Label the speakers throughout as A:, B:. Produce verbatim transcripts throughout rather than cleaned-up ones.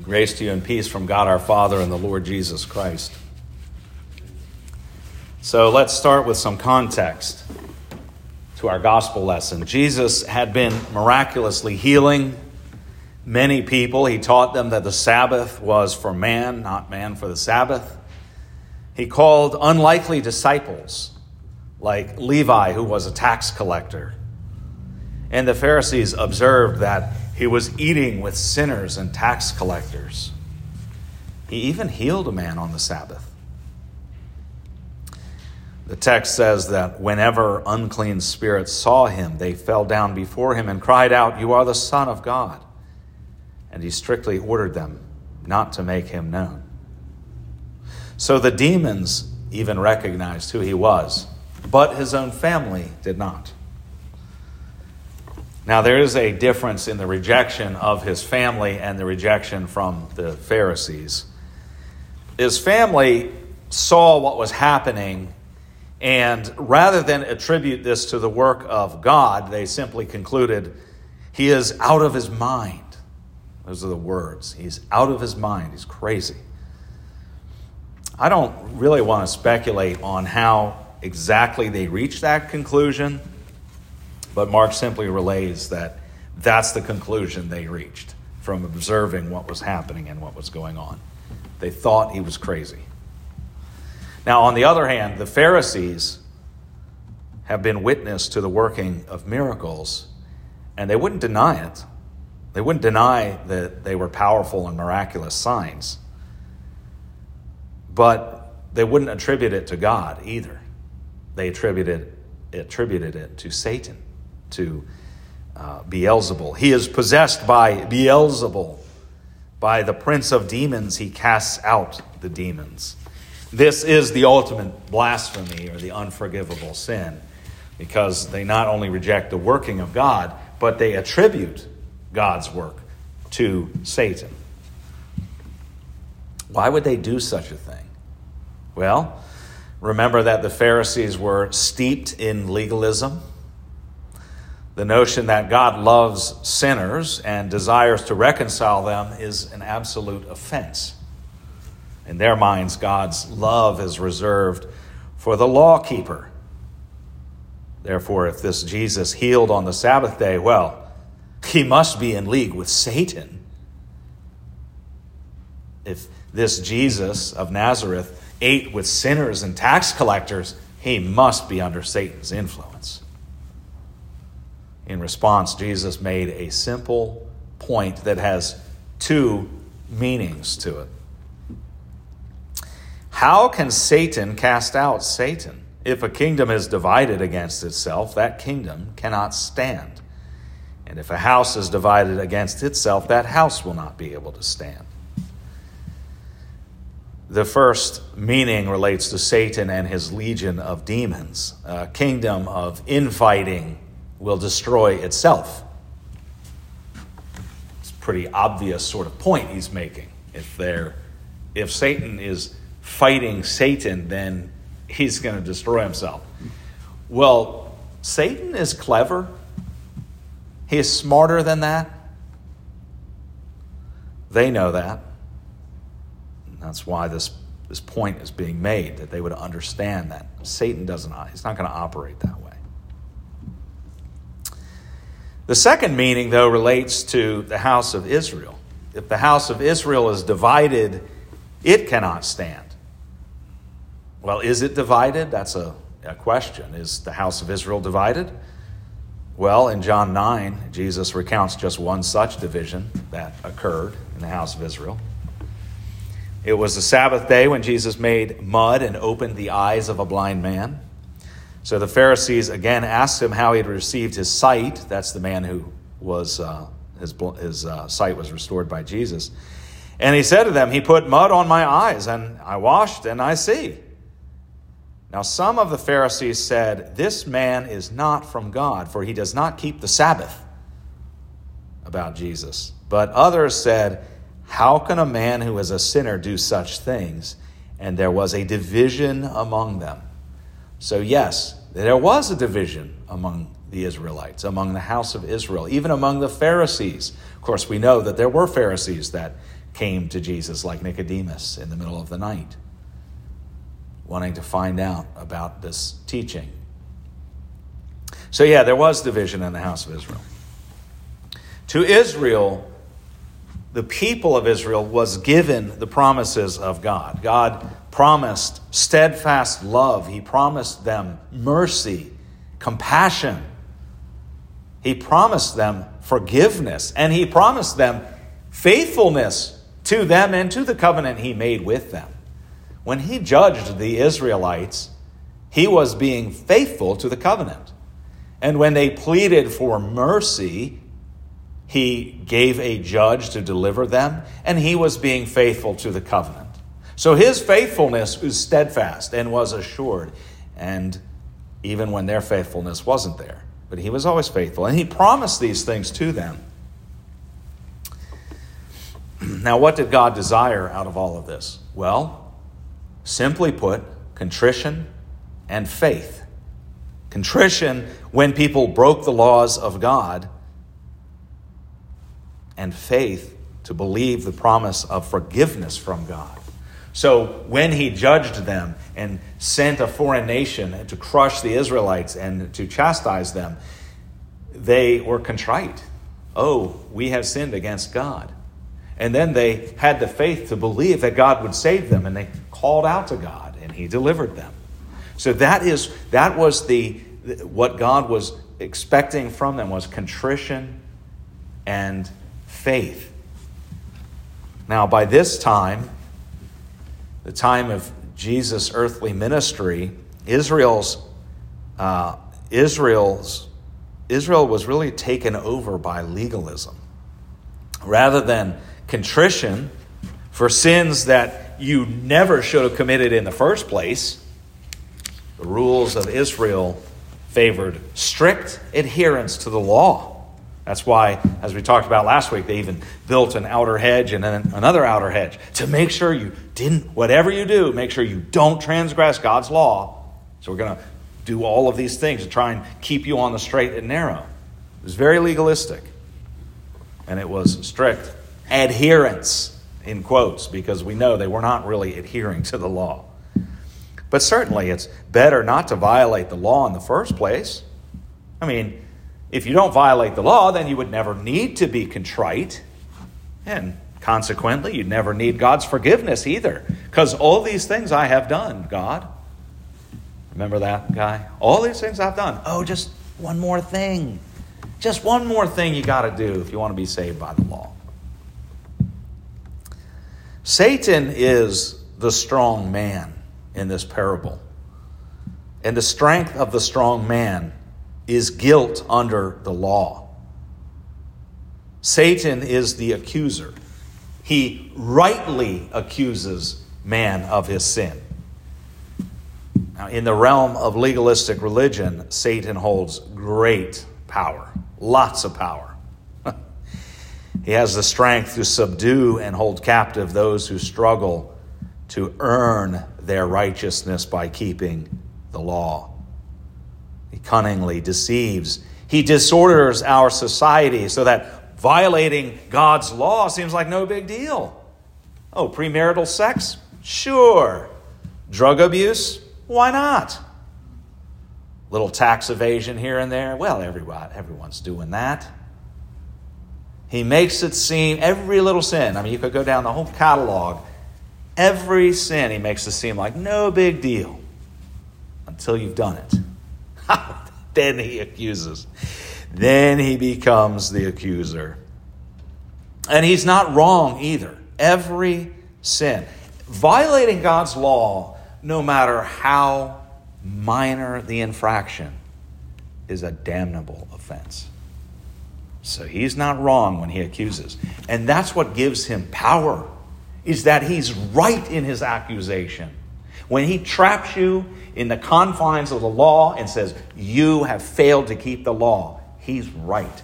A: Grace to you and peace from God our Father and the Lord Jesus Christ. So let's start with some context to our gospel lesson. Jesus had been miraculously healing many people. He taught them that the Sabbath was for man, not man for the Sabbath. He called unlikely disciples like Levi, who was a tax collector. And the Pharisees observed that he was eating with sinners and tax collectors. He even healed a man on the Sabbath. The text says that whenever unclean spirits saw him, they fell down before him and cried out, "You are the Son of God." And he strictly ordered them not to make him known. So the demons even recognized who he was, but his own family did not. Now, there is a difference in the rejection of his family and the rejection from the Pharisees. His family saw what was happening, and rather than attribute this to the work of God, they simply concluded, he is out of his mind. Those are the words. He's out of his mind. He's crazy. I don't really want to speculate on how exactly they reached that conclusion, but Mark simply relays that that's the conclusion they reached from observing what was happening and what was going on. They thought he was crazy. Now, on the other hand, the Pharisees have been witness to the working of miracles, and they wouldn't deny it. They wouldn't deny that they were powerful and miraculous signs, but they wouldn't attribute it to God either. They attributed, attributed it to Satan, to uh, Beelzebul. He is possessed by Beelzebul. By the prince of demons, he casts out the demons. This is the ultimate blasphemy or the unforgivable sin, because they not only reject the working of God, but they attribute God's work to Satan. Why would they do such a thing? Well, remember that the Pharisees were steeped in legalism. The notion that God loves sinners and desires to reconcile them is an absolute offense. In their minds, God's love is reserved for the lawkeeper. Therefore, if this Jesus healed on the Sabbath day, well, he must be in league with Satan. If this Jesus of Nazareth ate with sinners and tax collectors, he must be under Satan's influence. In response, Jesus made a simple point that has two meanings to it. How can Satan cast out Satan? If a kingdom is divided against itself, that kingdom cannot stand. And if a house is divided against itself, that house will not be able to stand. The first meaning relates to Satan and his legion of demons. A kingdom of infighting will destroy itself. It's a pretty obvious sort of point he's making. If they're, if Satan is fighting Satan, then he's going to destroy himself. Well, Satan is clever. He is smarter than that. They know that. And that's why this, this point is being made, that they would understand that Satan doesn't, he's not going to operate that way. The second meaning, though, relates to the house of Israel. If the house of Israel is divided, it cannot stand. Well, is it divided? That's a, a question. Is the house of Israel divided? Well, in John nine, Jesus recounts just one such division that occurred in the house of Israel. It was the Sabbath day when Jesus made mud and opened the eyes of a blind man. So the Pharisees again asked him how he had received his sight. That's the man who was, uh, his, his uh, sight was restored by Jesus. And he said to them, "He put mud on my eyes, and I washed, and I see." Now some of the Pharisees said, "This man is not from God, for he does not keep the Sabbath," about Jesus. But others said, "How can a man who is a sinner do such things?" And there was a division among them. So yes, there was a division among the Israelites, among the house of Israel, even among the Pharisees. Of course, we know that there were Pharisees that came to Jesus like Nicodemus in the middle of the night, wanting to find out about this teaching. So yeah, there was division in the house of Israel. To Israel, the people of Israel was given the promises of God. God promised steadfast love. He promised them mercy, compassion. He promised them forgiveness. And he promised them faithfulness to them and to the covenant he made with them. When he judged the Israelites, he was being faithful to the covenant. And when they pleaded for mercy, he gave a judge to deliver them, and he was being faithful to the covenant. So his faithfulness was steadfast and was assured, and even when their faithfulness wasn't there. But he was always faithful, and he promised these things to them. Now, what did God desire out of all of this? Well, simply put, contrition and faith. Contrition when people broke the laws of God, and faith to believe the promise of forgiveness from God. So when he judged them and sent a foreign nation to crush the Israelites and to chastise them, they were contrite. Oh, we have sinned against God. And then they had the faith to believe that God would save them, and they called out to God, and he delivered them. So that is that was the what God was expecting from them, was contrition and faith. Now, by this time, the time of Jesus' earthly ministry, Israel's uh, Israel's Israel was really taken over by legalism, rather than contrition for sins that you never should have committed in the first place. The rules of Israel favored strict adherence to the law. That's why, as we talked about last week, they even built an outer hedge and then another outer hedge to make sure you didn't, whatever you do, make sure you don't transgress God's law. So we're going to do all of these things to try and keep you on the straight and narrow. It was very legalistic. And it was strict adherence, in quotes, because we know they were not really adhering to the law. But certainly it's better not to violate the law in the first place. I mean, if you don't violate the law, then you would never need to be contrite. And consequently, you'd never need God's forgiveness either. Because all these things I have done, God. Remember that guy? All these things I've done. Oh, just one more thing. Just one more thing you got to do if you want to be saved by the law. Satan is the strong man in this parable. And the strength of the strong man is guilt under the law. Satan is the accuser. He rightly accuses man of his sin. Now, in the realm of legalistic religion, Satan holds great power, lots of power. He has the strength to subdue and hold captive those who struggle to earn their righteousness by keeping the law. He cunningly deceives. He disorders our society so that violating God's law seems like no big deal. Oh, premarital sex? Sure. Drug abuse? Why not? Little tax evasion here and there? Well, everyone, everyone's doing that. He makes it seem, every little sin, I mean, you could go down the whole catalog. Every sin he makes it seem like no big deal until you've done it. Then he accuses. Then he becomes the accuser. And he's not wrong either. Every sin. Violating God's law, no matter how minor the infraction, is a damnable offense. So he's not wrong when he accuses. And that's what gives him power, is that he's right in his accusation. When he traps you in the confines of the law and says, you have failed to keep the law, he's right.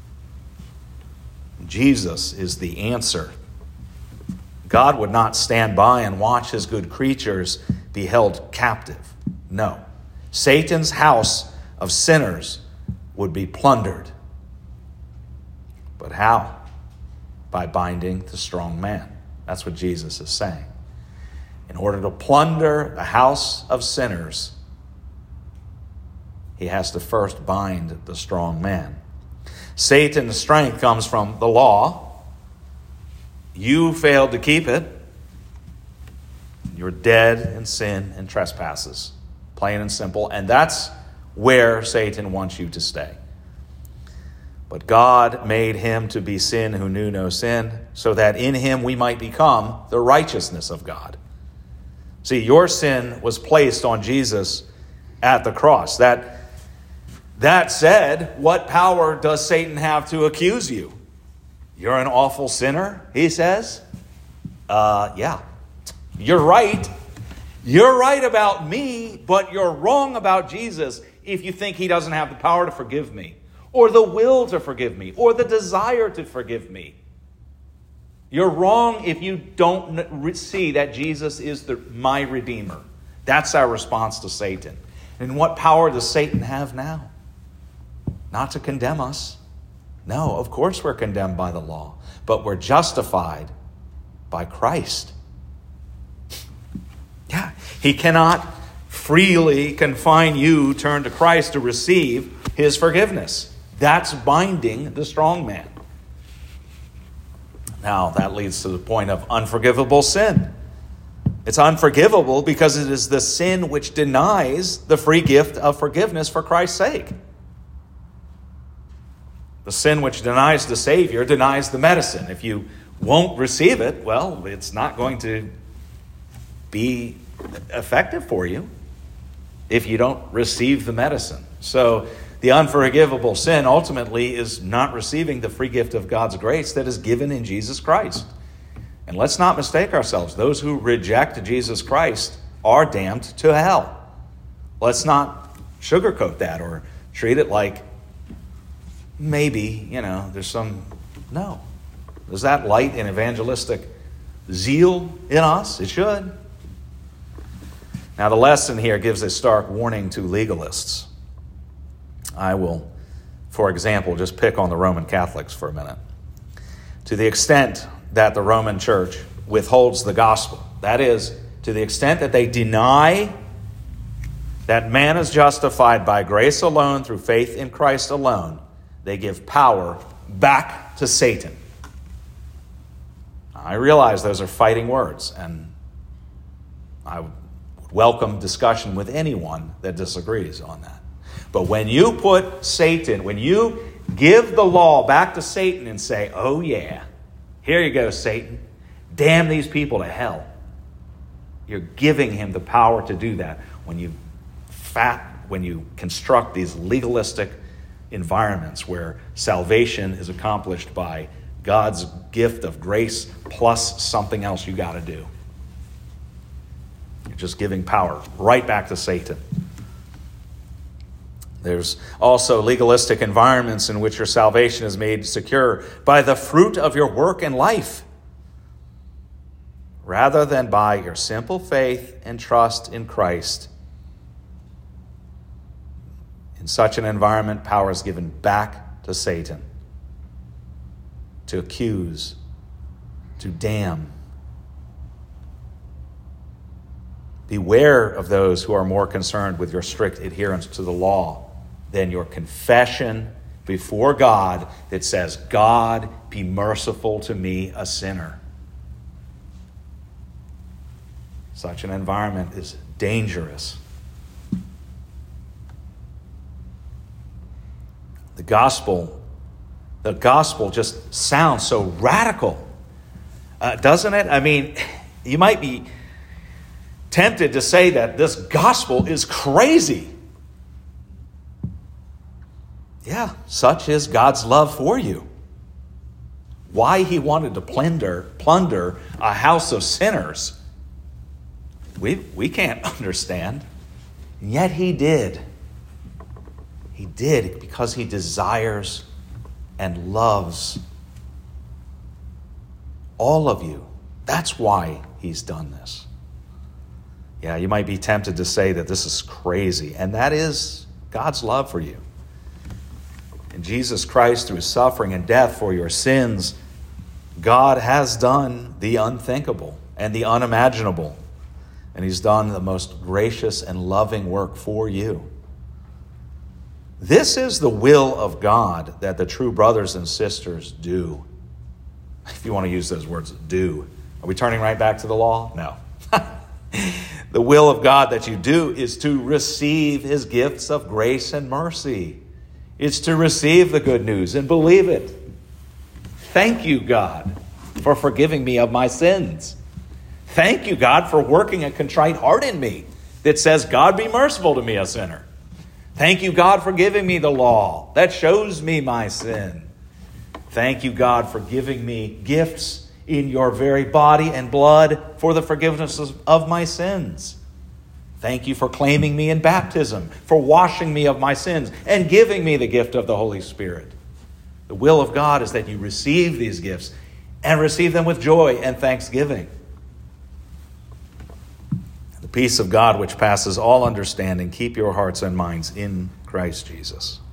A: Jesus is the answer. God would not stand by and watch his good creatures be held captive. No. Satan's house of sinners would be plundered. But how? By binding the strong man. That's what Jesus is saying. In order to plunder the house of sinners, he has to first bind the strong man. Satan's strength comes from the law. You failed to keep it. You're dead in sin and trespasses. Plain and simple. And that's where Satan wants you to stay. But God made him to be sin who knew no sin, so that in him we might become the righteousness of God. See, your sin was placed on Jesus at the cross. That, that said, what power does Satan have to accuse you? You're an awful sinner, he says. Uh, yeah, you're right. You're right about me, but you're wrong about Jesus if you think he doesn't have the power to forgive me, or the will to forgive me, or the desire to forgive me. You're wrong if you don't see that Jesus is the, my Redeemer. That's our response to Satan. And what power does Satan have now? Not to condemn us. No, of course we're condemned by the law, but we're justified by Christ. Yeah, he cannot freely confine you, turn to Christ to receive his forgiveness. That's binding the strong man. Now, that leads to the point of unforgivable sin. It's unforgivable because it is the sin which denies the free gift of forgiveness for Christ's sake. The sin which denies the Savior denies the medicine. If you won't receive it, well, it's not going to be effective for you if you don't receive the medicine. So the unforgivable sin ultimately is not receiving the free gift of God's grace that is given in Jesus Christ. And let's not mistake ourselves. Those who reject Jesus Christ are damned to hell. Let's not sugarcoat that or treat it like maybe, you know, there's some... No. Does that light and evangelistic zeal in us? It should. Now, the lesson here gives a stark warning to legalists. I will, for example, just pick on the Roman Catholics for a minute. To the extent that the Roman Church withholds the gospel, that is, to the extent that they deny that man is justified by grace alone through faith in Christ alone, they give power back to Satan. I realize those are fighting words, and I would welcome discussion with anyone that disagrees on that. But when you put Satan, when you give the law back to Satan and say, oh yeah, here you go, Satan, damn these people to hell. You're giving him the power to do that when you fat, when you construct these legalistic environments where salvation is accomplished by God's gift of grace plus something else you got to do. You're just giving power right back to Satan. There's also legalistic environments in which your salvation is made secure by the fruit of your work and life, rather than by your simple faith and trust in Christ. In such an environment, power is given back to Satan to accuse, to damn. Beware of those who are more concerned with your strict adherence to the law than your confession before God that says, God, be merciful to me, a sinner. Such an environment is dangerous. The gospel, the gospel just sounds so radical, uh, doesn't it? I mean, you might be tempted to say that this gospel is crazy. Yeah, such is God's love for you. Why he wanted to plunder, plunder a house of sinners, we, we can't understand. And yet he did. He did because he desires and loves all of you. That's why he's done this. Yeah, you might be tempted to say that this is crazy, and that is God's love for you. In Jesus Christ, through his suffering and death for your sins, God has done the unthinkable and the unimaginable, and he's done the most gracious and loving work for you. This is the will of God that the true brothers and sisters do. If you want to use those words, do. Are we turning right back to the law? No. The will of God that you do is to receive his gifts of grace and mercy. It's to receive the good news and believe it. Thank you, God, for forgiving me of my sins. Thank you, God, for working a contrite heart in me that says, God, be merciful to me, a sinner. Thank you, God, for giving me the law that shows me my sin. Thank you, God, for giving me gifts in your very body and blood for the forgiveness of my sins. Thank you for claiming me in baptism, for washing me of my sins, and giving me the gift of the Holy Spirit. The will of God is that you receive these gifts and receive them with joy and thanksgiving. The peace of God, which passes all understanding, keep your hearts and minds in Christ Jesus.